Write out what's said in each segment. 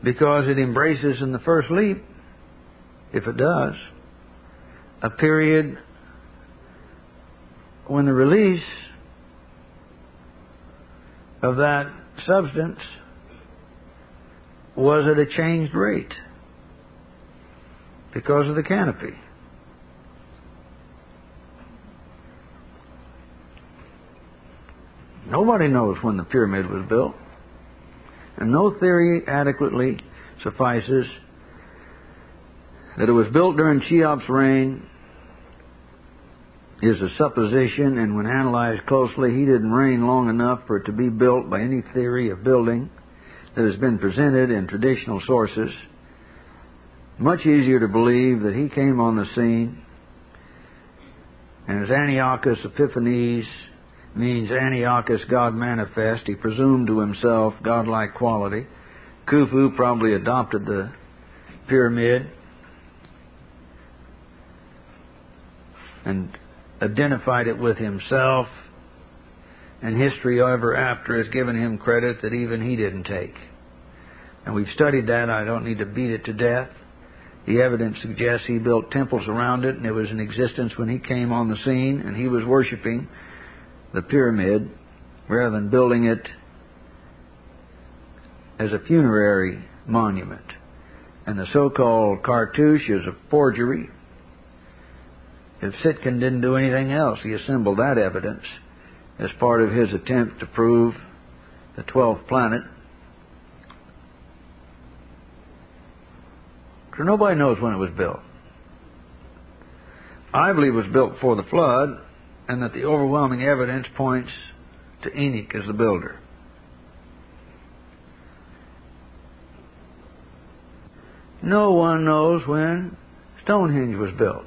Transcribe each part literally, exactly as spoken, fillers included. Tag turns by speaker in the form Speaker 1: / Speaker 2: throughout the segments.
Speaker 1: because it embraces in the first leap, if it does, a period when the release of that substance was at a changed rate because of the canopy. Nobody knows when the pyramid was built, and no theory adequately suffices. That it was built during Cheops' reign is a supposition, and when analyzed closely, he didn't reign long enough for it to be built by any theory of building that has been presented in traditional sources. Much easier to believe that he came on the scene, and as Antiochus Epiphanes means Antiochus, God manifest, he presumed to himself godlike quality. Khufu probably adopted the pyramid and identified it with himself, and history ever after has given him credit that even he didn't take. And we've studied that. I don't need to beat it to death. The evidence suggests he built temples around it, and it was in existence when he came on the scene, and he was worshiping the pyramid rather than building it as a funerary monument. And the so-called cartouche is a forgery. If Sitkin didn't do anything else, he assembled that evidence as part of his attempt to prove the twelfth planet. So nobody knows when it was built. I believe it was built before the flood, and that the overwhelming evidence points to Enoch as the builder. No one knows when Stonehenge was built.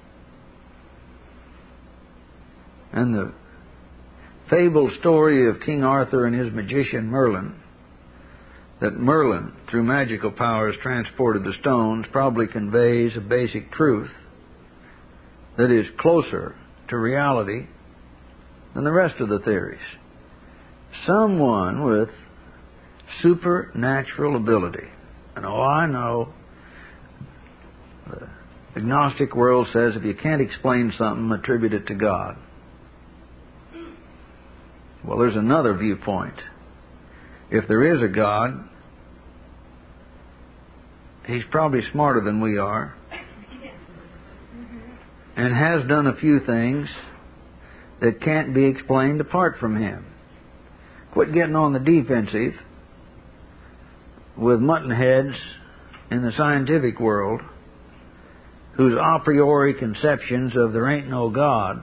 Speaker 1: And the fabled story of King Arthur and his magician Merlin, that Merlin, through magical powers, transported the stones, probably conveys a basic truth that is closer to reality than the rest of the theories. Someone with supernatural ability. And oh, I know the agnostic world says if you can't explain something, attribute it to God. Well, there's another viewpoint. If there is a God, He's probably smarter than we are, and has done a few things that can't be explained apart from Him. Quit getting on the defensive with mutton heads in the scientific world whose a priori conceptions of there ain't no God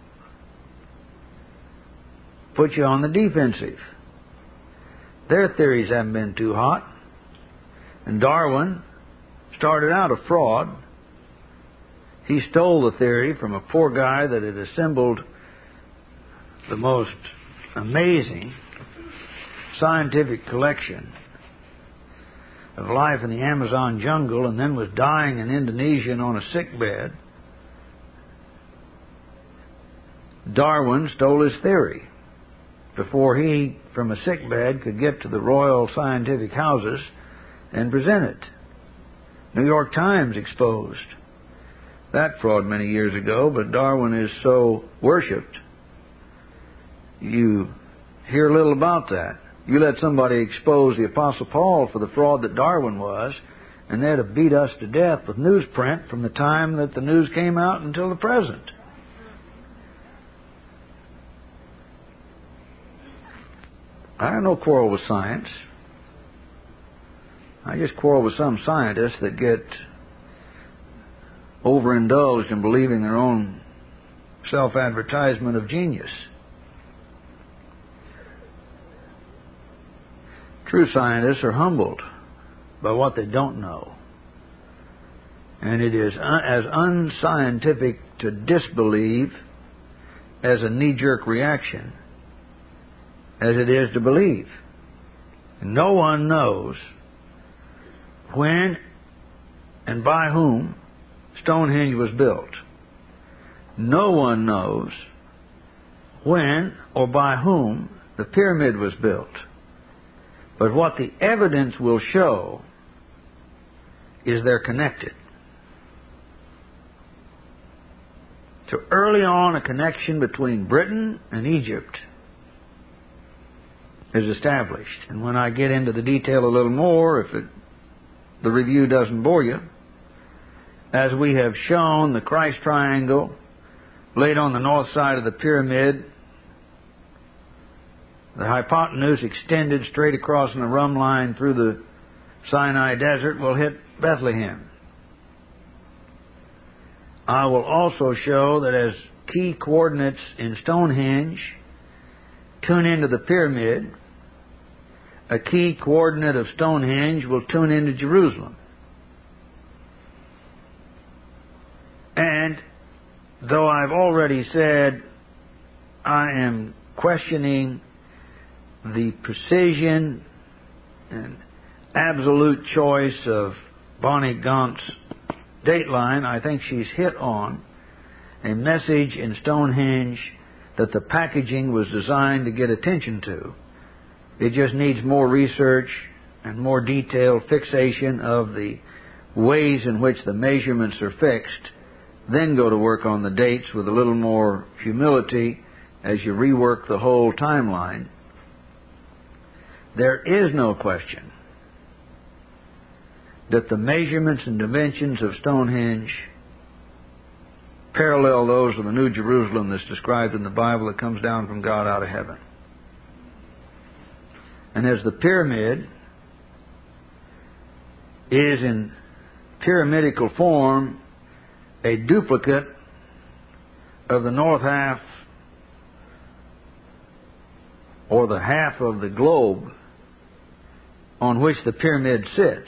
Speaker 1: put you on the defensive. Their theories haven't been too hot. And Darwin started out a fraud. He stole the theory from a poor guy that had assembled the most amazing scientific collection of life in the Amazon jungle, and then was dying in Indonesia and on a sick bed. Darwin stole his theory before he, from a sick bed, could get to the Royal Scientific Houses and present it. New York Times exposed that fraud many years ago, but Darwin is so worshipped, you hear little about that. You let somebody expose the Apostle Paul for the fraud that Darwin was, and they'd have beat us to death with newsprint from the time that the news came out until the present. I have no quarrel with science. I just quarrel with some scientists that get overindulged in believing their own self-advertisement of genius. True scientists are humbled by what they don't know. And it is un- as unscientific to disbelieve as a knee-jerk reaction as it is to believe. No one knows when and by whom Stonehenge was built. No one knows when or by whom the pyramid was built. But what the evidence will show is they're connected. So early on, a connection between Britain and Egypt is established. And when I get into the detail a little more, if it, the review doesn't bore you, as we have shown, the Christ triangle laid on the north side of the pyramid, the hypotenuse extended straight across in a rhumb line through the Sinai desert will hit Bethlehem. I will also show that as key coordinates in Stonehenge tune into the pyramid, a key coordinate of Stonehenge will tune into Jerusalem. And though I've already said I am questioning the precision and absolute choice of Bonnie Gaunt's dateline, I think she's hit on a message in Stonehenge that the packaging was designed to get attention to. It just needs more research and more detailed fixation of the ways in which the measurements are fixed. Then go to work on the dates with a little more humility as you rework the whole timeline. There is no question that the measurements and dimensions of Stonehenge parallel those of the New Jerusalem that's described in the Bible that comes down from God out of heaven. And as the pyramid is in pyramidical form a duplicate of the north half or the half of the globe on which the pyramid sits,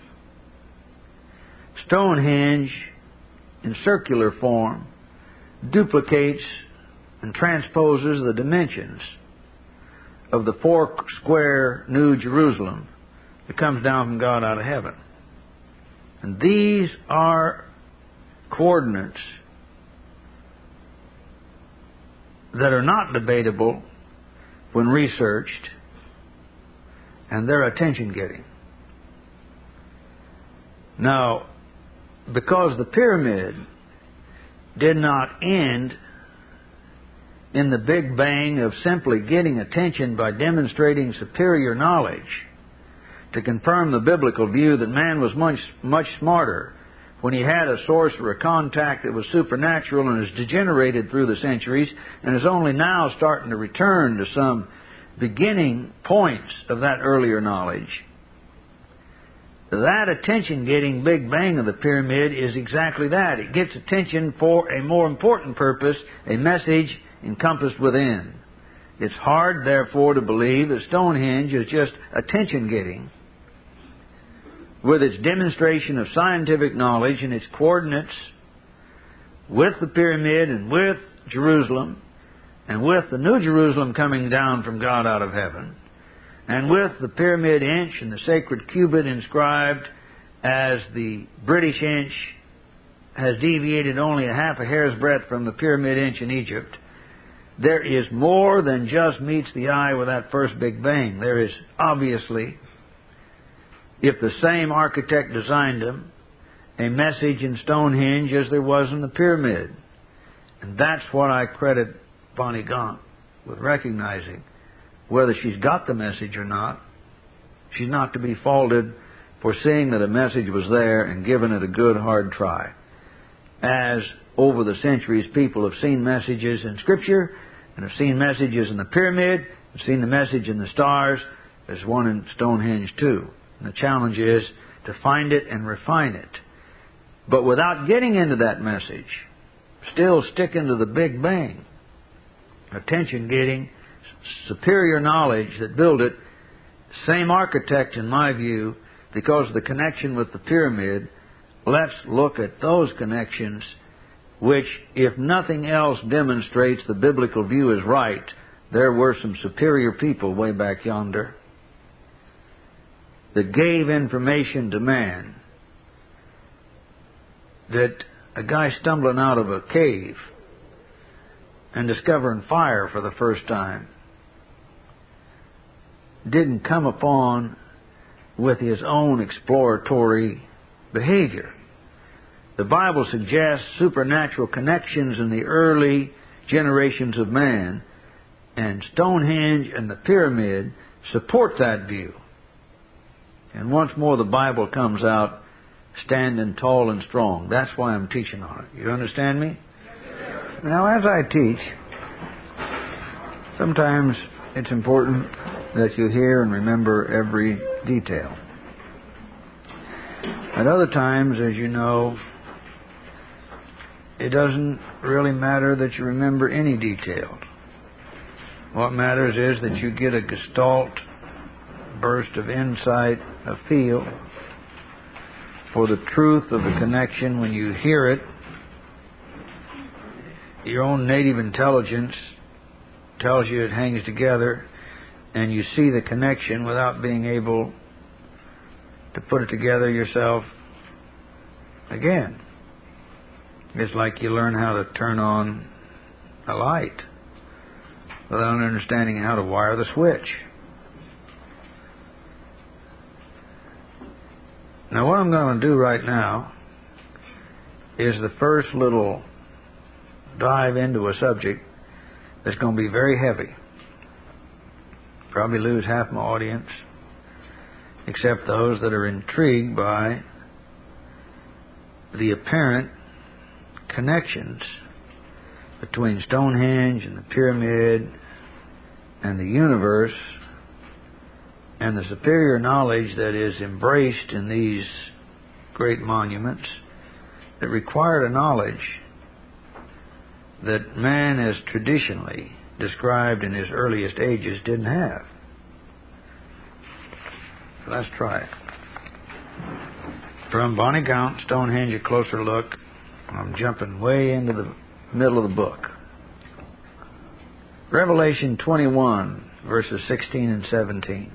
Speaker 1: Stonehenge, in circular form, duplicates and transposes the dimensions of the four square New Jerusalem that comes down from God out of heaven. And these are coordinates that are not debatable when researched, and they're attention-getting. Now, because the pyramid did not end in the Big Bang of simply getting attention by demonstrating superior knowledge to confirm the biblical view that man was much, much smarter when he had a source or a contact that was supernatural and has degenerated through the centuries and is only now starting to return to some beginning points of that earlier knowledge. That attention-getting Big Bang of the pyramid is exactly that. It gets attention for a more important purpose, a message encompassed within. It's hard, therefore, to believe that Stonehenge is just attention-getting with its demonstration of scientific knowledge and its coordinates with the pyramid and with Jerusalem and with the New Jerusalem coming down from God out of heaven, and with the pyramid inch and the sacred cubit inscribed as the British inch has deviated only a half a hair's breadth from the pyramid inch in Egypt, there is more than just meets the eye with that first Big Bang. There is obviously, if the same architect designed them, a message in Stonehenge as there was in the pyramid. And that's what I credit Bonnie Gaunt with recognizing. Whether she's got the message or not, she's not to be faulted for seeing that a message was there and giving it a good hard try. As over the centuries people have seen messages in Scripture and have seen messages in the pyramid, have seen the message in the stars, there's one in Stonehenge too. And the challenge is to find it and refine it. But without getting into that message, still sticking to the Big Bang, attention-getting, superior knowledge that built it, same architect in my view, because of the connection with the pyramid. Let's look at those connections which, if nothing else demonstrates the biblical view is right, there were some superior people way back yonder that gave information to man, that a guy stumbling out of a cave and discovering fire for the first time didn't come upon with his own exploratory behavior. The Bible suggests supernatural connections in the early generations of man, and Stonehenge and the pyramid support that view. And once more the Bible comes out standing tall and strong. That's why I'm teaching on it. You understand me? Now, as I teach, sometimes it's important that you hear and remember every detail. At other times, as you know, it doesn't really matter that you remember any detail. What matters is that you get a gestalt burst of insight, a feel for the truth of the connection. When you hear it, your own native intelligence tells you it hangs together, and you see the connection without being able to put it together yourself again. It's like you learn how to turn on a light without understanding how to wire the switch. Now, what I'm going to do right now is the first little dive into a subject that's going to be very heavy. Probably lose half my audience, except those that are intrigued by the apparent connections between Stonehenge and the pyramid and the universe, and the superior knowledge that is embraced in these great monuments that required a knowledge that man, as traditionally described in his earliest ages, didn't have. Let's try it. From Bonnie Count, Stonehenge, a closer look. I'm jumping way into the middle of the book. Revelation twenty-one, verses sixteen and seventeen.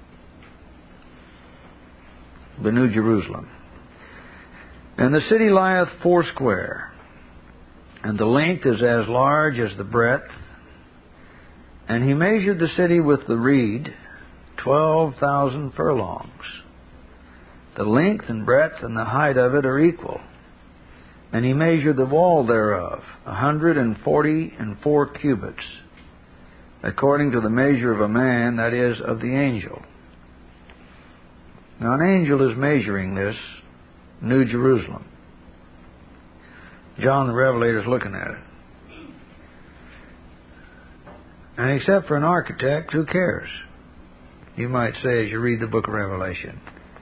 Speaker 1: The New Jerusalem. And the city lieth foursquare, and the length is as large as the breadth. And he measured the city with the reed, twelve thousand furlongs. The length and breadth and the height of it are equal. And he measured the wall thereof, a hundred and forty and four cubits, according to the measure of a man, that is, of the angel. Now, an angel is measuring this New Jerusalem. John the Revelator is looking at it. And except for an architect, who cares? You might say as you read the book of Revelation.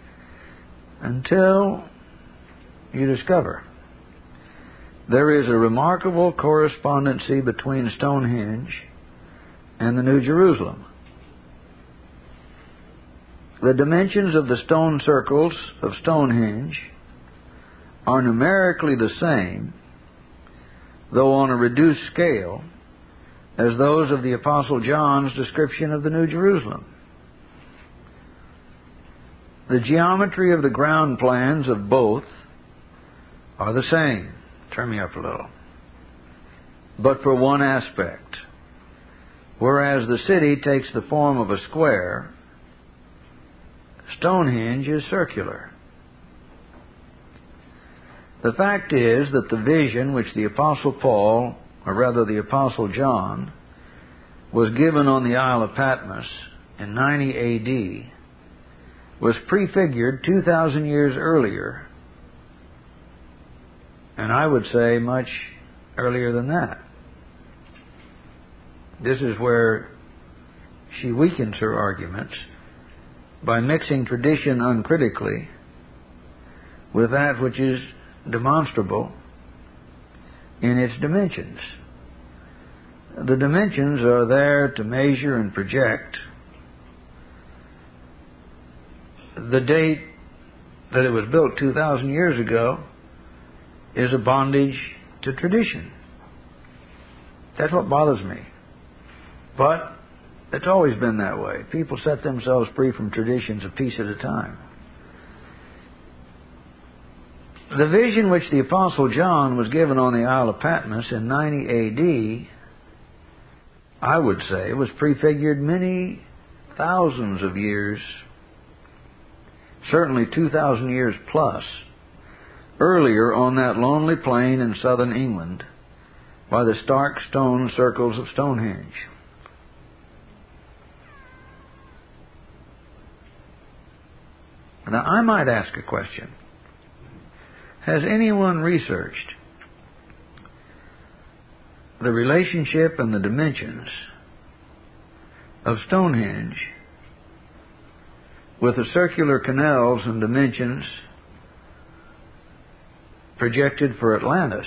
Speaker 1: Until you discover there is a remarkable correspondency between Stonehenge and the New Jerusalem. The dimensions of the stone circles of Stonehenge are numerically the same, though on a reduced scale, as those of the Apostle John's description of the New Jerusalem. The geometry of the ground plans of both are the same. Turn me up a little. But for one aspect. Whereas the city takes the form of a square, Stonehenge is circular. The fact is that the vision which the Apostle Paul, or rather the Apostle John, was given on the Isle of Patmos in ninety A D was prefigured two thousand years earlier, and I would say much earlier than that. This is where she weakens her arguments by mixing tradition uncritically with that which is demonstrable in its dimensions. The dimensions are there to measure and project the date that it was built two thousand years ago is a bondage to tradition. That's what bothers me. But it's always been that way. People set themselves free from traditions a piece at a time. The vision which the Apostle John was given on the Isle of Patmos in ninety A D, I would say, was prefigured many thousands of years, certainly two thousand years plus, earlier on that lonely plain in southern England by the stark stone circles of Stonehenge. Now, I might ask a question. Has anyone researched the relationship and the dimensions of Stonehenge with the circular canals and dimensions projected for Atlantis?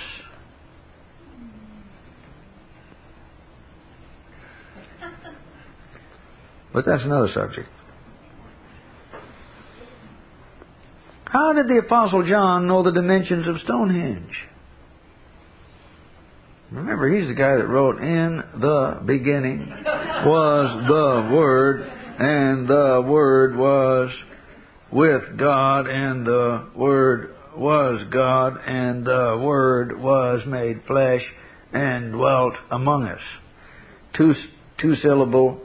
Speaker 1: But that's another subject. How did the Apostle John know the dimensions of Stonehenge? Remember, he's the guy that wrote, "In the beginning was the Word, and the Word was with God, and the Word was God, and the Word was made flesh and dwelt among us." Two, two syllable,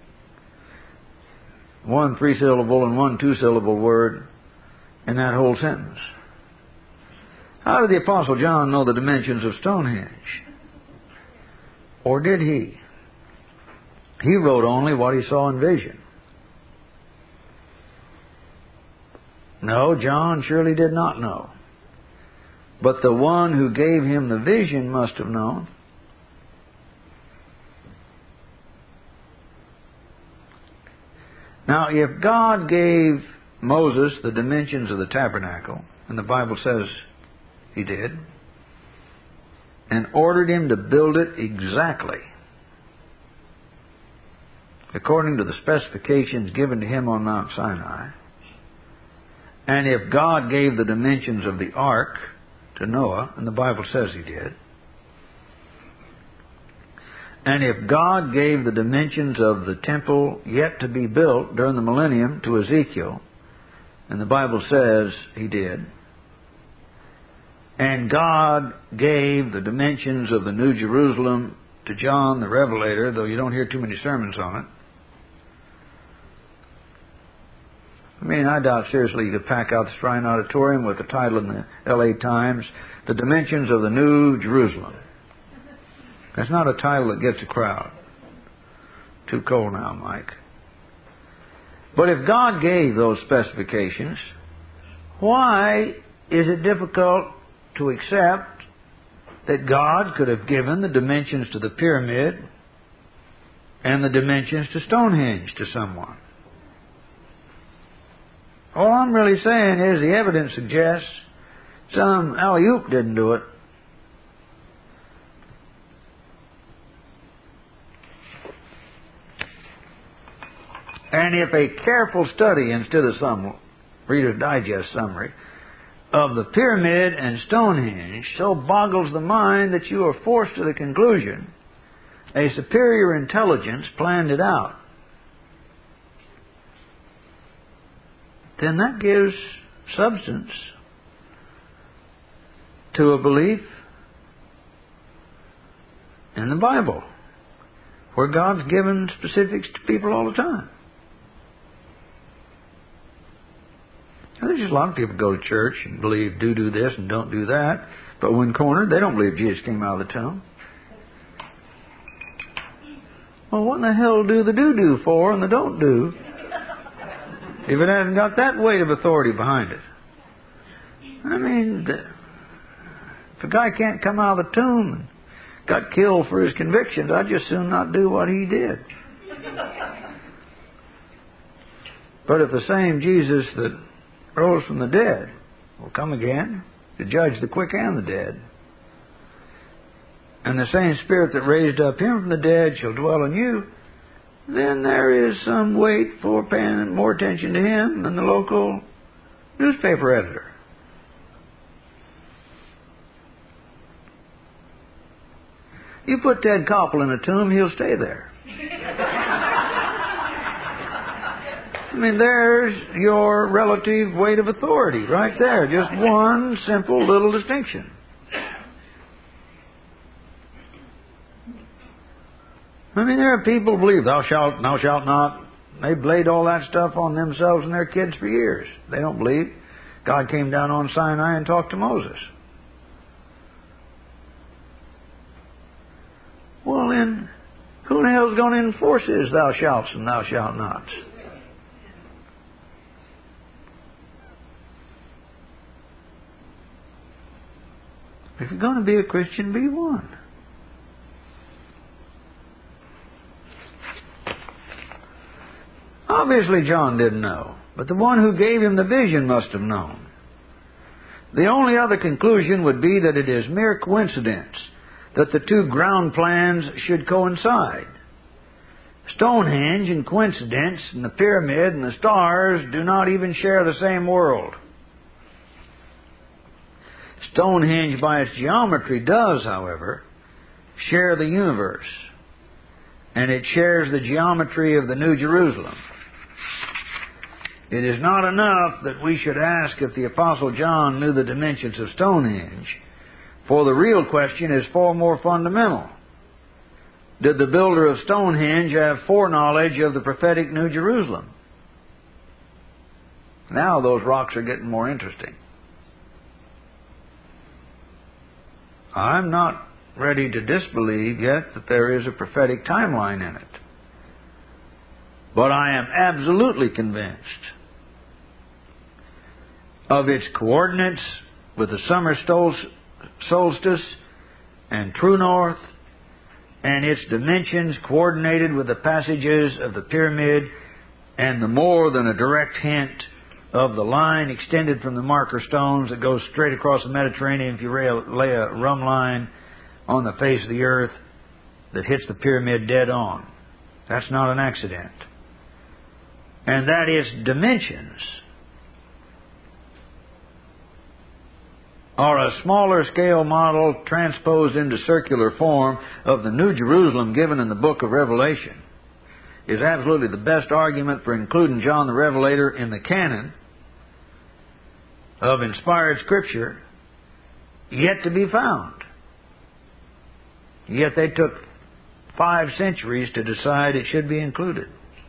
Speaker 1: one three syllable and one two syllable word in that whole sentence. How did the Apostle John know the dimensions of Stonehenge? Or did he? He wrote only what he saw in vision. No, John surely did not know. But the one who gave him the vision must have known. Now, if God gave Moses the dimensions of the tabernacle, and the Bible says he did, and ordered him to build it exactly according to the specifications given to him on Mount Sinai, and if God gave the dimensions of the ark to Noah, and the Bible says he did, and if God gave the dimensions of the temple yet to be built during the millennium to Ezekiel, and the Bible says he did, and God gave the dimensions of the New Jerusalem to John the Revelator, though you don't hear too many sermons on it. I mean, I doubt seriously you could pack out the Shrine Auditorium with the title in the L A Times, "The Dimensions of the New Jerusalem." That's not a title that gets a crowd. Too cold now, Mike. But if God gave those specifications, why is it difficult to accept that God could have given the dimensions to the pyramid and the dimensions to Stonehenge to someone? All I'm really saying is the evidence suggests some alley-oop didn't do it. And if a careful study, instead of some Reader's Digest summary, of the pyramid and Stonehenge so boggles the mind that you are forced to the conclusion a superior intelligence planned it out, then that gives substance to a belief in the Bible, where God's given specifics to people all the time. Now, there's just a lot of people go to church and believe do do this and don't do that, but when cornered, they don't believe Jesus came out of the tomb. Well, what in the hell do the do-do for and the don't do if it hasn't got that weight of authority behind it? I mean, if a guy can't come out of the tomb and got killed for his convictions, I'd just soon not do what he did. But if the same Jesus that rose from the dead will come again to judge the quick and the dead, and the same Spirit that raised up him from the dead shall dwell in you, then there is some weight for paying more attention to him than the local newspaper editor. You put Ted Koppel in a tomb, he'll stay there. I mean, there's your relative weight of authority right there. Just one simple little distinction. I mean, there are people who believe, thou shalt, thou shalt not. They've laid all that stuff on themselves and their kids for years. They don't believe God came down on Sinai and talked to Moses. Well then, who in the hell is going to enforce his thou shalt and thou shalt not? If you're going to be a Christian, be one. Obviously John didn't know, but the one who gave him the vision must have known. The only other conclusion would be that it is mere coincidence that the two ground plans should coincide. Stonehenge and coincidence and the pyramid and the stars do not even share the same world. Stonehenge by its geometry does, however, share the universe, and it shares the geometry of the New Jerusalem. It is not enough that we should ask if the Apostle John knew the dimensions of Stonehenge, for the real question is far more fundamental. Did the builder of Stonehenge have foreknowledge of the prophetic New Jerusalem? Now those rocks are getting more interesting. I'm not ready to disbelieve yet that there is a prophetic timeline in it. But I am absolutely convinced of its coordinates with the summer solstice and true north, and its dimensions coordinated with the passages of the pyramid and the more than a direct hint of the line extended from the marker stones that goes straight across the Mediterranean if you lay a rum line on the face of the earth that hits the pyramid dead on. That's not an accident. And that its dimensions are a smaller scale model transposed into circular form of the New Jerusalem given in the book of Revelation is absolutely the best argument for including John the Revelator in the canon of inspired Scripture yet to be found. Yet they took five centuries to decide it should be included,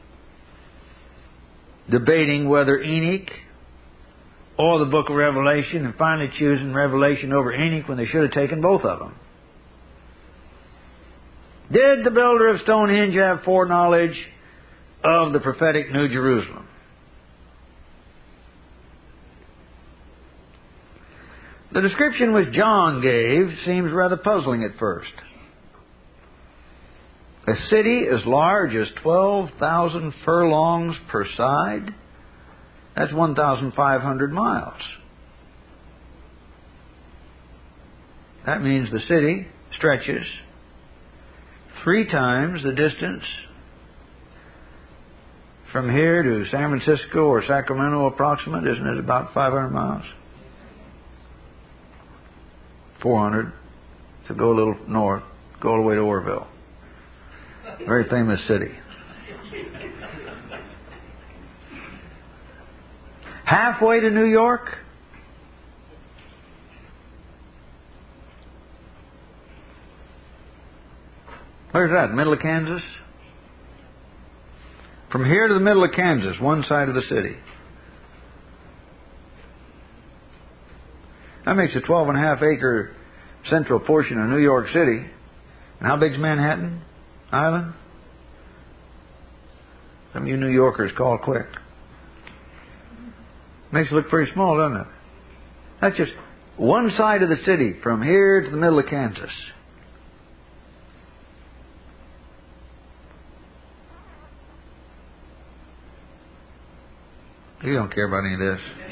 Speaker 1: debating whether Enoch or the book of Revelation, and finally choosing Revelation over Enoch when they should have taken both of them. Did the builder of Stonehenge have foreknowledge of the prophetic New Jerusalem? The description which John gave seems rather puzzling at first. A city as large as twelve thousand furlongs per side? That's one thousand five hundred miles. That means the city stretches three times the distance from here to San Francisco or Sacramento approximate. Isn't it about five hundred miles? four hundred. So go a little north. Go all the way to Orville. Very famous city. Halfway to New York? Where's that? Middle of Kansas? From here to the middle of Kansas, one side of the city. That makes a twelve and a half acre central portion of New York City. And how big's Manhattan Island? Some of you New Yorkers call quick. Makes it look pretty small, doesn't it? That's just one side of the city, from here to the middle of Kansas. You don't care about any of this.